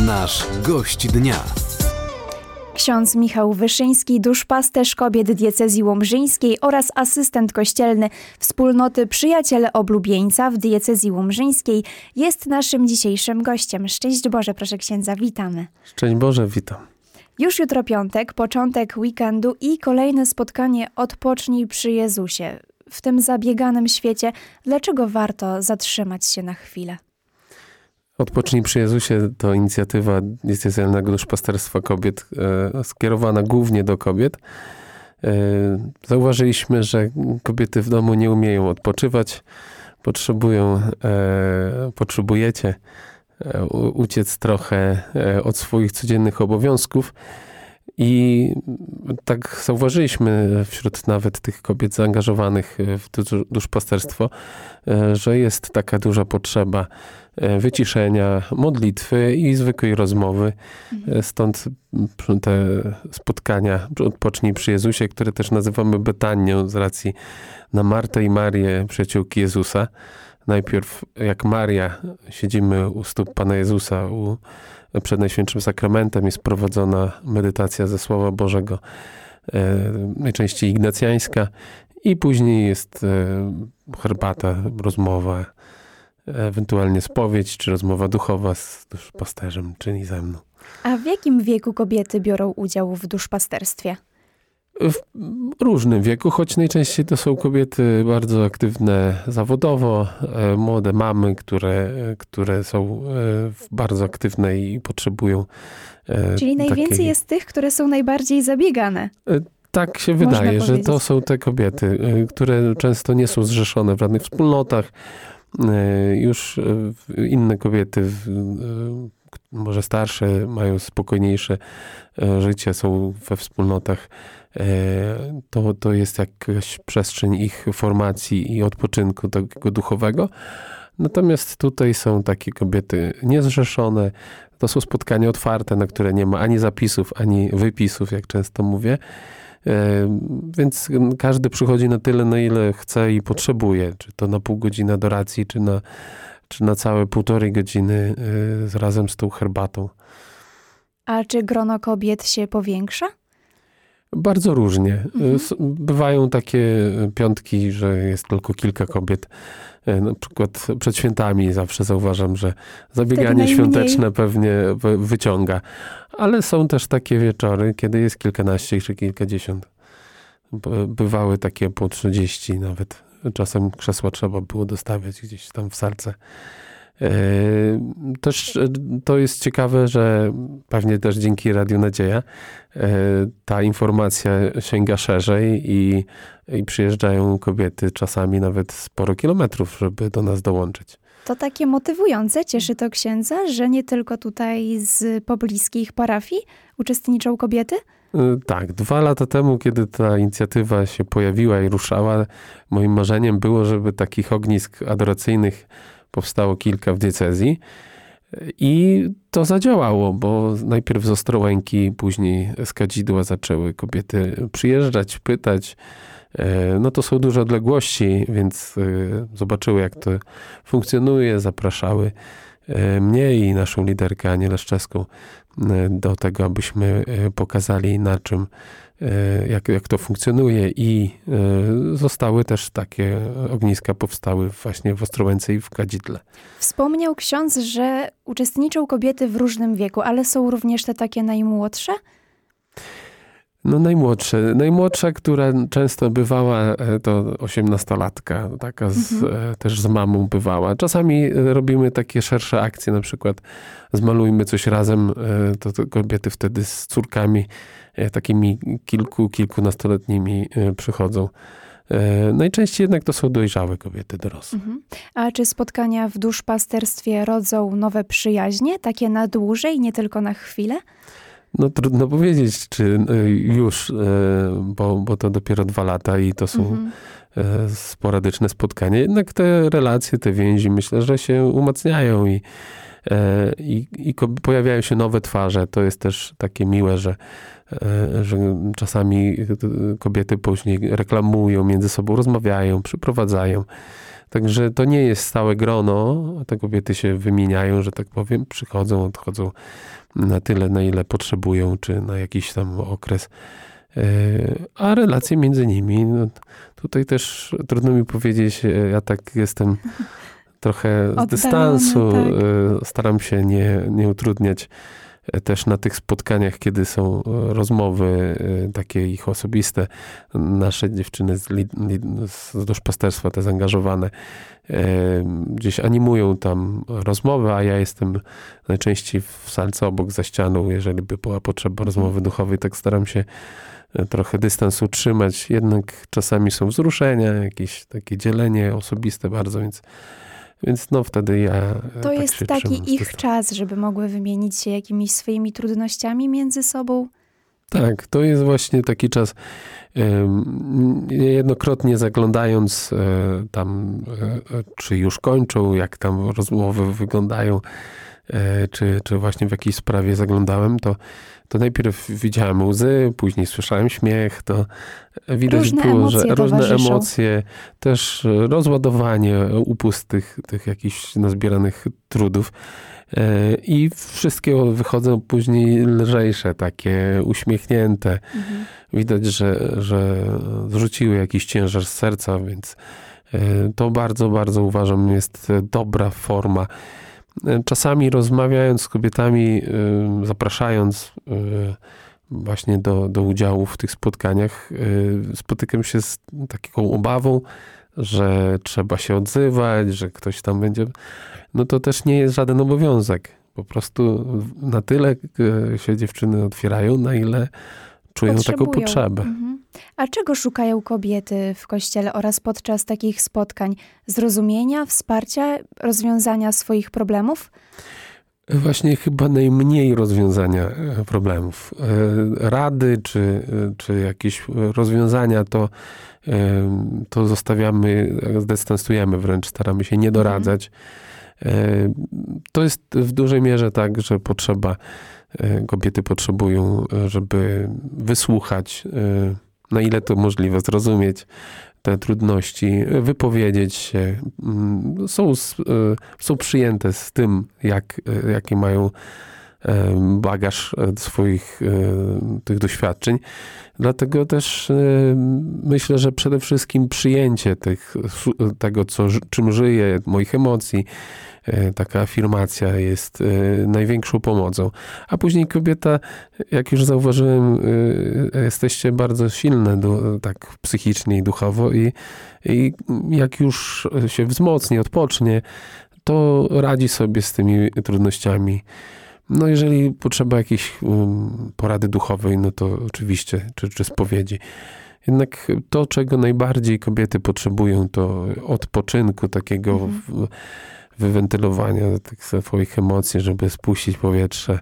Nasz gość dnia. Ksiądz Michał Wyszyński, duszpasterz kobiet diecezji łomżyńskiej oraz asystent kościelny wspólnoty Przyjaciele Oblubieńca w diecezji łomżyńskiej jest naszym dzisiejszym gościem. Szczęść Boże, proszę księdza, witamy. Szczęść Boże, witam. Już jutro piątek, początek weekendu i kolejne spotkanie Odpocznij przy Jezusie. W tym zabieganym świecie, dlaczego warto zatrzymać się na chwilę? Odpocznij przy Jezusie to inicjatywa diecezjalnego duszpasterstwa kobiet, skierowana głównie do kobiet. Zauważyliśmy, że kobiety w domu nie umieją odpoczywać, potrzebujecie uciec trochę od swoich codziennych obowiązków. I tak zauważyliśmy wśród nawet tych kobiet zaangażowanych w duszpasterstwo, że jest taka duża potrzeba wyciszenia, modlitwy i zwykłej rozmowy. Stąd te spotkania Odpocznij przy Jezusie, które też nazywamy Betanią z racji na Martę i Marię, przyjaciółki Jezusa. Najpierw jak Maria siedzimy u stóp Pana Jezusa, przed Najświętszym Sakramentem jest prowadzona medytacja ze Słowa Bożego, najczęściej ignacjańska, i później jest herbata, rozmowa, ewentualnie spowiedź, czy rozmowa duchowa z duszpasterzem, czyli ze mną. A w jakim wieku kobiety biorą udział w duszpasterstwie? W różnym wieku, choć najczęściej to są kobiety bardzo aktywne zawodowo, młode mamy, które są bardzo aktywne i potrzebują Czyli najwięcej jest tych, które są najbardziej zabiegane. Tak się wydaje, że to są te kobiety, które często nie są zrzeszone w żadnych wspólnotach. Już inne kobiety, może starsze, mają spokojniejsze życie, są we wspólnotach. To jest jakaś przestrzeń ich formacji i odpoczynku takiego duchowego. Natomiast tutaj są takie kobiety niezrzeszone. To są spotkania otwarte, na które nie ma ani zapisów, ani wypisów, jak często mówię. Więc każdy przychodzi na tyle, na ile chce i potrzebuje. Czy to na pół godziny adoracji, czy na całe 1,5 godziny razem z tą herbatą. A czy grono kobiet się powiększa? Bardzo różnie. Bywają takie piątki, że jest tylko kilka kobiet. Na przykład przed świętami zawsze zauważam, że zabieganie świąteczne pewnie wyciąga. Ale są też takie wieczory, kiedy jest kilkanaście czy kilkadziesiąt. Bywały takie po 30 nawet. Czasem krzesła trzeba było dostawiać gdzieś tam w salce. Też to jest ciekawe, że pewnie też dzięki Radiu Nadzieja ta informacja sięga szerzej i przyjeżdżają kobiety czasami nawet sporo kilometrów, żeby do nas dołączyć. To takie motywujące, cieszy to księdza, że nie tylko tutaj z pobliskich parafii uczestniczą kobiety? Tak, 2 lata temu, kiedy ta inicjatywa się pojawiła i ruszała, moim marzeniem było, żeby takich ognisk adoracyjnych powstało kilka w diecezji. I to zadziałało, bo najpierw z Ostrołęki, później z Kadzidła zaczęły kobiety przyjeżdżać, pytać. No to są duże odległości, więc zobaczyły, jak to funkcjonuje, zapraszały mnie i naszą liderkę Anię Leszczewską do tego, abyśmy pokazali, na czym, jak to funkcjonuje, i zostały też takie ogniska, powstały właśnie w Ostrołęce i w Kadzidle. Wspomniał ksiądz, że uczestniczą kobiety w różnym wieku, ale są również te takie najmłodsze? No najmłodsza, która często bywała, to 18-latka, taka też z mamą bywała. Czasami robimy takie szersze akcje, na przykład zmalujmy coś razem, to kobiety wtedy z córkami takimi kilkunastoletnimi przychodzą. Najczęściej jednak to są dojrzałe kobiety, dorosłe. A czy spotkania w duszpasterstwie rodzą nowe przyjaźnie, takie na dłużej, nie tylko na chwilę? No trudno powiedzieć, czy już, bo to dopiero 2 lata i to są sporadyczne spotkania. Jednak te relacje, te więzi, myślę, że się umacniają i pojawiają się nowe twarze. To jest też takie miłe, że czasami kobiety później reklamują, między sobą rozmawiają, przyprowadzają. Także to nie jest stałe grono. Te kobiety się wymieniają, że tak powiem, przychodzą, odchodzą na tyle, na ile potrzebują, czy na jakiś tam okres. A relacje między nimi, no, tutaj też trudno mi powiedzieć, ja tak jestem trochę z dystansu, tak. Staram się nie utrudniać też na tych spotkaniach, kiedy są rozmowy takie ich osobiste. Nasze dziewczyny z duszpasterstwa, te zaangażowane, gdzieś animują tam rozmowę, a ja jestem najczęściej w salce obok za ścianą, jeżeli by była potrzeba rozmowy duchowej, tak staram się trochę dystans utrzymać. Jednak czasami są wzruszenia, jakieś takie dzielenie osobiste bardzo, więc no wtedy ja To tak jest się taki trzymam z ich dystansu. czas, żeby mogły wymienić się jakimiś swoimi trudnościami między sobą. Tak, to jest właśnie taki czas, jednokrotnie zaglądając tam, czy już kończą, jak tam rozmowy wyglądają, czy właśnie w jakiejś sprawie zaglądałem, to najpierw widziałem łzy, później słyszałem śmiech, to widać Różne było, że emocje różne towarzyszą. emocje, też rozładowanie, upust tych jakichś nazbieranych trudów. I wszystkie wychodzą później lżejsze, takie uśmiechnięte. Widać, że zrzuciły jakiś ciężar z serca, więc to bardzo, bardzo uważam jest dobra forma. Czasami rozmawiając z kobietami, zapraszając właśnie do udziału w tych spotkaniach, spotykam się z taką obawą, że trzeba się odzywać, że ktoś tam będzie... No to też nie jest żaden obowiązek. Po prostu na tyle się dziewczyny otwierają, na ile czują taką potrzebę. A czego szukają kobiety w kościele oraz podczas takich spotkań? Zrozumienia, wsparcia, rozwiązania swoich problemów? Właśnie chyba najmniej rozwiązania problemów. Rady czy jakieś rozwiązania to zostawiamy, dystansujemy wręcz, staramy się nie doradzać. To jest w dużej mierze tak, że kobiety potrzebują, żeby wysłuchać, na ile to możliwe, zrozumieć te trudności, wypowiedzieć się. Są przyjęte z tym, jaki mają bagaż swoich tych doświadczeń. Dlatego też myślę, że przede wszystkim przyjęcie tego, czym żyję, moich emocji, taka afirmacja jest największą pomocą. A później kobieta, jak już zauważyłem, jesteście bardzo silne tak psychicznie i duchowo i jak już się wzmocni, odpocznie, to radzi sobie z tymi trudnościami. No jeżeli potrzeba jakiejś porady duchowej, no to oczywiście, czy spowiedzi. Jednak to, czego najbardziej kobiety potrzebują, to odpoczynku, takiego wywentylowania tych swoich emocji, żeby spuścić powietrze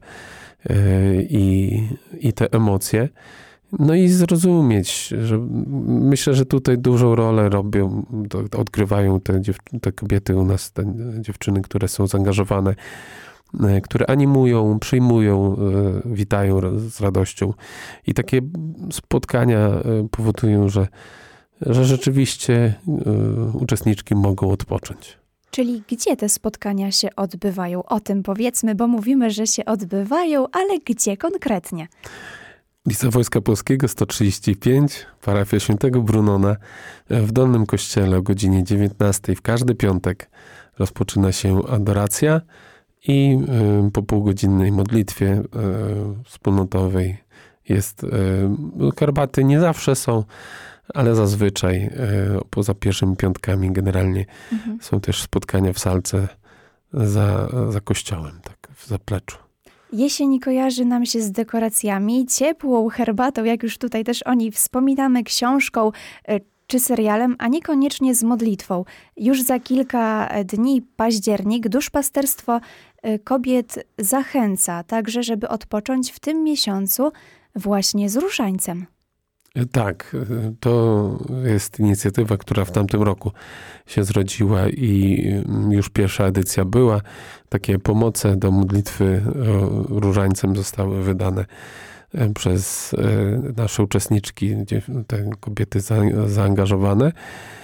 i te emocje. No i zrozumieć, że myślę, że tutaj dużą rolę odgrywają te kobiety u nas, te dziewczyny, które są zaangażowane, które animują, przyjmują, witają z radością. I takie spotkania powodują, że rzeczywiście uczestniczki mogą odpocząć. Czyli gdzie te spotkania się odbywają? O tym powiedzmy, bo mówimy, że się odbywają, ale gdzie konkretnie? Ulica Wojska Polskiego 135, parafia Świętego Brunona w Dolnym Kościele o godzinie 19 w każdy piątek rozpoczyna się adoracja i po półgodzinnej modlitwie wspólnotowej jest, herbaty nie zawsze są, ale zazwyczaj poza pierwszymi piątkami generalnie są też spotkania w salce za kościołem, tak w zapleczu. Jesień kojarzy nam się z dekoracjami, ciepłą herbatą, jak już tutaj też o niej wspominamy, książką czy serialem, a niekoniecznie z modlitwą. Już za kilka dni, październik, duszpasterstwo kobiet zachęca także, żeby odpocząć w tym miesiącu właśnie z różańcem. Tak, to jest inicjatywa, która w tamtym roku się zrodziła i już pierwsza edycja była. Takie pomoce do modlitwy różańcem zostały wydane przez nasze uczestniczki, te kobiety zaangażowane.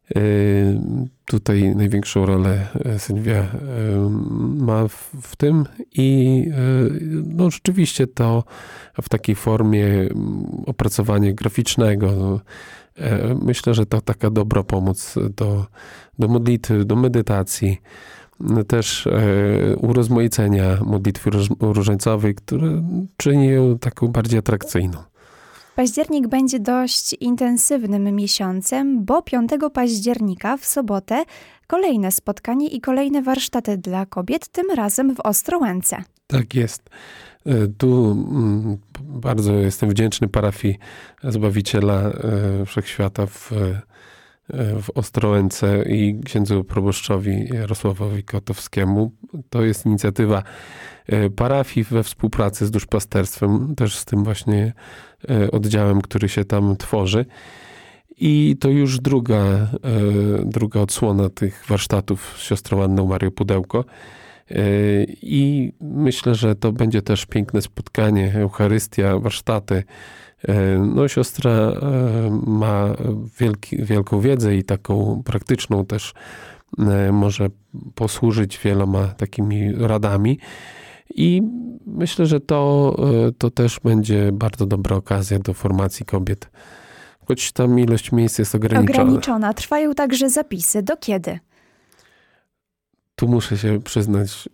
Tutaj największą rolę Sylwia ma w tym i no rzeczywiście to w takiej formie opracowania graficznego. Myślę, że to taka dobra pomoc do modlitwy, do medytacji, też urozmaicenia modlitwy różańcowej, które czyni ją taką bardziej atrakcyjną. Październik będzie dość intensywnym miesiącem, bo 5 października w sobotę kolejne spotkanie i kolejne warsztaty dla kobiet, tym razem w Ostrołęce. Tak jest. Tu bardzo jestem wdzięczny parafii Zbawiciela Wszechświata w Ostrołęce i księdzu proboszczowi Jarosławowi Kotowskiemu. To jest inicjatywa parafii we współpracy z duszpasterstwem, też z tym właśnie oddziałem, który się tam tworzy. I to już druga odsłona tych warsztatów z siostrą Anną Marią Pudełko. I myślę, że to będzie też piękne spotkanie, Eucharystia, warsztaty. No, siostra ma wielką wiedzę i taką praktyczną też może posłużyć wieloma takimi radami. I myślę, że to też będzie bardzo dobra okazja do formacji kobiet. Choć tam ilość miejsc jest ograniczona. Trwają także zapisy. Do kiedy? Tu muszę się przyznać,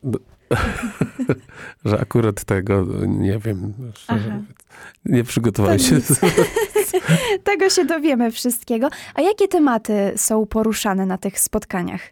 że akurat tego nie wiem. Szczerze, nie przygotowałem się. Tego się dowiemy wszystkiego. A jakie tematy są poruszane na tych spotkaniach?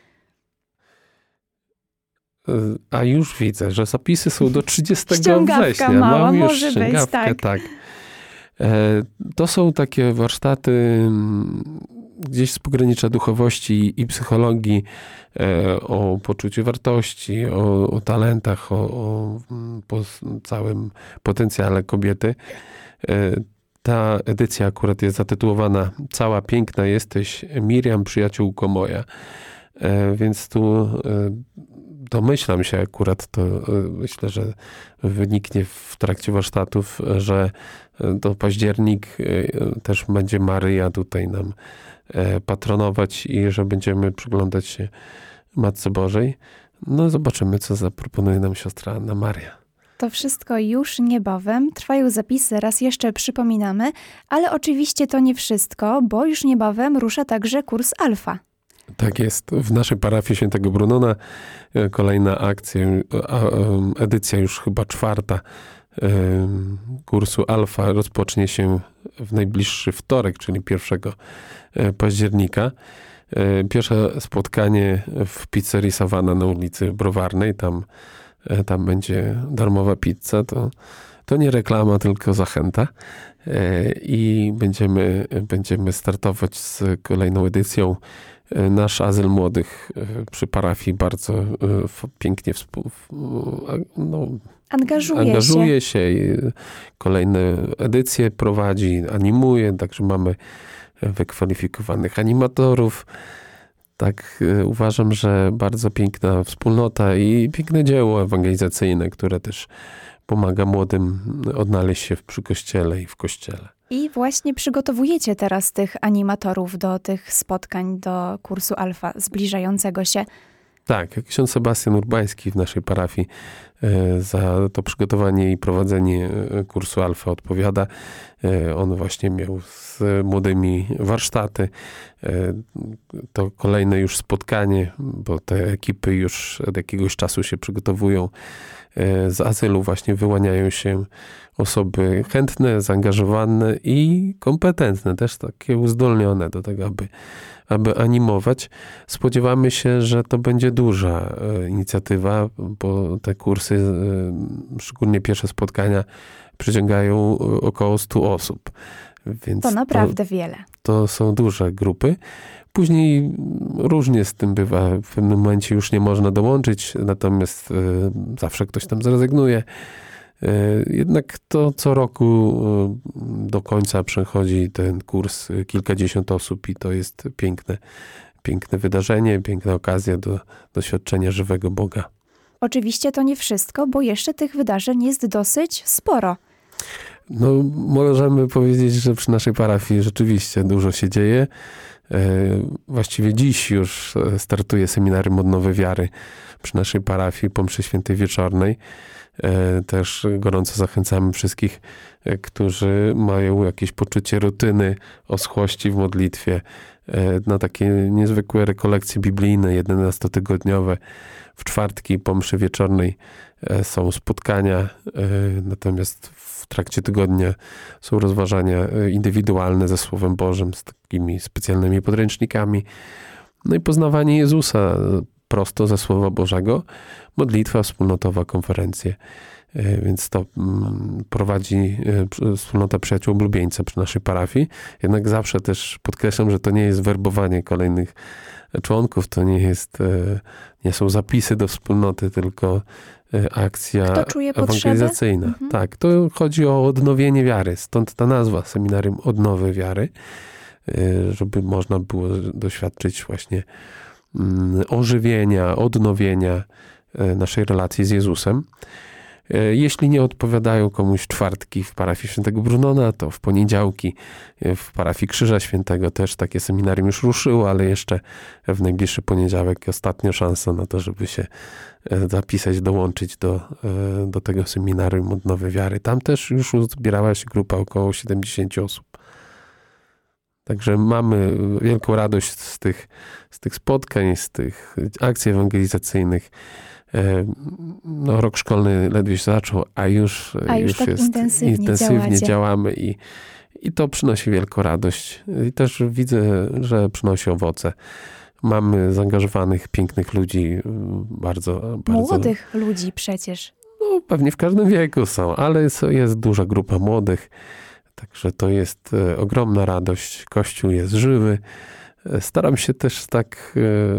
A już widzę, że zapisy są do 30 ściągawka września. Mała, Mam już może być, tak. To są takie warsztaty gdzieś z pogranicza duchowości i psychologii, o poczuciu wartości, o talentach, o całym potencjale kobiety. Ta edycja akurat jest zatytułowana Cała piękna jesteś, Miriam, przyjaciółko moja. Więc tu domyślam się akurat, to myślę, że wyniknie w trakcie warsztatów, że to październik też będzie Maryja tutaj nam patronować i że będziemy przyglądać się Matce Bożej. No zobaczymy, co zaproponuje nam siostra Anna Maria. To wszystko już niebawem. Trwają zapisy, raz jeszcze przypominamy, ale oczywiście to nie wszystko, bo już niebawem rusza także kurs Alfa. Tak jest. W naszej parafii Świętego Brunona kolejna akcja, edycja już chyba 4 kursu Alfa rozpocznie się w najbliższy wtorek, czyli 1 października. Pierwsze spotkanie w pizzerii Sawana na ulicy Browarnej. Tam będzie darmowa pizza. To nie reklama, tylko zachęta. I będziemy startować z kolejną edycją. Nasz azyl młodych przy parafii bardzo pięknie angażuje się i kolejne edycje prowadzi, animuje, także mamy wykwalifikowanych animatorów. Tak, uważam, że bardzo piękna wspólnota i piękne dzieło ewangelizacyjne, które też pomaga młodym odnaleźć się przy Kościele i w Kościele. I właśnie przygotowujecie teraz tych animatorów do tych spotkań, do kursu Alfa zbliżającego się. Tak, ksiądz Sebastian Urbański w naszej parafii za to przygotowanie i prowadzenie kursu Alfa odpowiada. On właśnie miał z młodymi warsztaty. To kolejne już spotkanie, bo te ekipy już od jakiegoś czasu się przygotowują. Z azylu właśnie wyłaniają się osoby chętne, zaangażowane i kompetentne, też takie uzdolnione do tego, aby animować. Spodziewamy się, że to będzie duża inicjatywa, bo te kursy, szczególnie pierwsze spotkania, przyciągają około 100 osób. Więc to naprawdę wiele. To są duże grupy. Później różnie z tym bywa. W pewnym momencie już nie można dołączyć, natomiast zawsze ktoś tam zrezygnuje. Jednak to co roku do końca przechodzi ten kurs kilkadziesiąt osób i to jest piękne wydarzenie, piękna okazja do doświadczenia żywego Boga. Oczywiście to nie wszystko, bo jeszcze tych wydarzeń jest dosyć sporo. No, możemy powiedzieć, że przy naszej parafii rzeczywiście dużo się dzieje. Właściwie dziś już startuje seminarium Odnowy Wiary przy naszej parafii po mszy świętej wieczornej. Też gorąco zachęcamy wszystkich, którzy mają jakieś poczucie rutyny, oschłości w modlitwie, na takie niezwykłe rekolekcje biblijne, 11-tygodniowe. W czwartki po mszy wieczornej są spotkania, natomiast w trakcie tygodnia są rozważania indywidualne ze Słowem Bożym, z takimi specjalnymi podręcznikami. No i poznawanie Jezusa prosto ze Słowa Bożego, modlitwa wspólnotowa, konferencje. Więc to prowadzi wspólnota przyjaciół oblubieńca przy naszej parafii. Jednak zawsze też podkreślam, że to nie jest werbowanie kolejnych członków, to nie są zapisy do wspólnoty, tylko akcja ewangelizacyjna. Tak, to chodzi o odnowienie wiary, stąd ta nazwa, Seminarium Odnowy Wiary, żeby można było doświadczyć właśnie ożywienia, odnowienia naszej relacji z Jezusem. Jeśli nie odpowiadają komuś czwartki w parafii Świętego Brunona, to w poniedziałki w parafii Krzyża Świętego też takie seminarium już ruszyło, ale jeszcze w najbliższy poniedziałek ostatnia szansa na to, żeby się zapisać, dołączyć do tego seminarium Odnowy Wiary. Tam też już uzbierała się grupa około 70 osób. Także mamy wielką radość z tych spotkań, z tych akcji ewangelizacyjnych. No, rok szkolny ledwie się zaczął, a już tak jest intensywnie działamy i to przynosi wielką radość. I też widzę, że przynosi owoce. Mamy zaangażowanych, pięknych ludzi, bardzo... Młodych ludzi przecież. No, pewnie w każdym wieku są, ale jest duża grupa młodych. Także to jest ogromna radość. Kościół jest żywy. Staram się też tak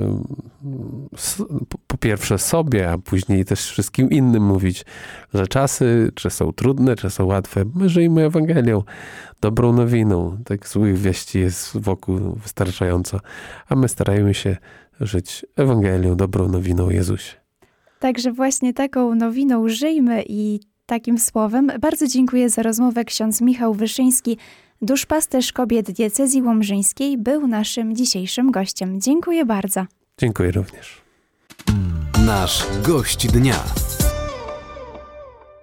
po pierwsze sobie, a później też wszystkim innym mówić, że czasy, czy są trudne, czy są łatwe, my żyjmy Ewangelią, dobrą nowiną. Tak złych wieści jest wokół wystarczająco, a my starajmy się żyć Ewangelią, dobrą nowiną o Jezusie. Także właśnie taką nowiną żyjmy i takim słowem. Bardzo dziękuję za rozmowę. Ksiądz Michał Wyszyński, duszpasterz kobiet diecezji łomżyńskiej, był naszym dzisiejszym gościem. Dziękuję bardzo. Dziękuję również. Nasz gość dnia.